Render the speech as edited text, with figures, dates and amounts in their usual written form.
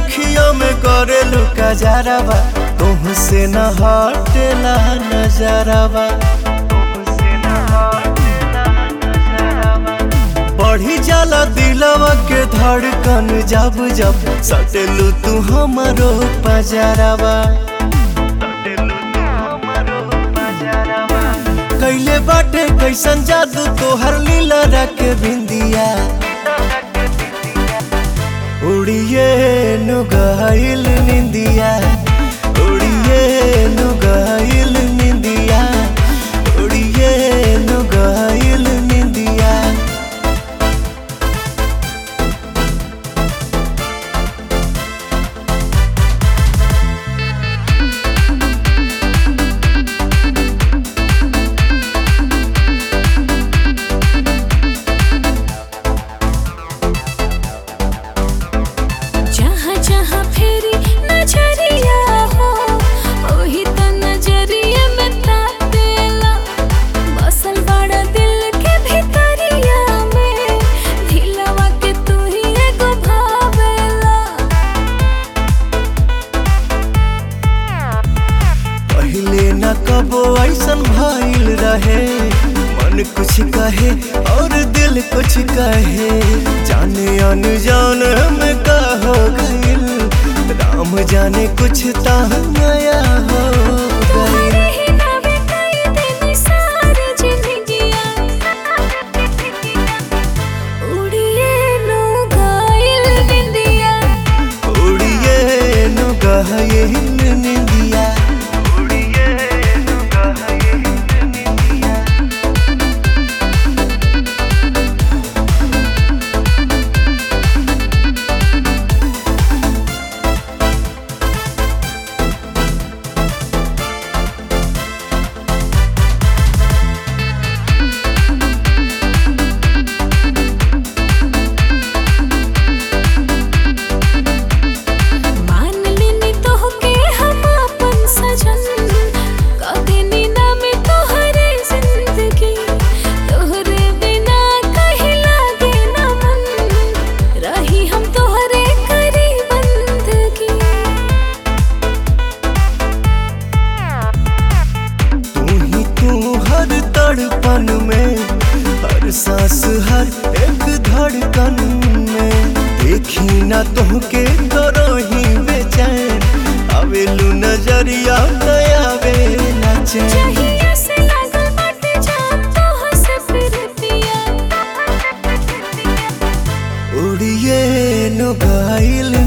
अखियों में करेलू कजरावा, तुमसे न हटेला नजरावा। बढ़ी जाला दिलवा के धड़कन जब जब सटेलू तू हमारो पजरावा। कैले बाटे कैसन जादू तोहर लीला रखे बिंदिया, उड़िए नुगाइल निंदिया, उड़िए नुगाइल निंदिया, उड़िए नुगाइल निंदिया। जहाँ फेरी नजरिया हो ओही त नजरिया में तातेला, बसल बड़ा दिल के भीतरिया में, दिलवा के तू ही एगो भावेला। पहले न कबो ऐसन भइल रहे, मन कुछ कहे और दिल कुछ कहे, जाने अनजान में का हो गइल, राम जाने कुछ ता नया हो गइल। तुम्हारे ही नावे कई दिन सारी जिंदगिया, उड़िए नुगाइल निंदिया, उड़िए नुगाइल निंदिया, उड़िए नुगाइल निंदिया। मान लेनी तोहके हम अपन सजन, कदेनी ना में तोहरे जिंदगी, तोहरे बिना कहीं लागे ना मन, रही हम तोहरे करी बंदगी। तू ही तू हर तड़पन में, हर सांस हर एक धड़कन में, देखी ना तुहके करो ही बेचैन, आवेलू नजरिया नया बेला चैन। चाहिए से लागल बाटे जान तोह से प्रीतिया, उड़िए नुगाइल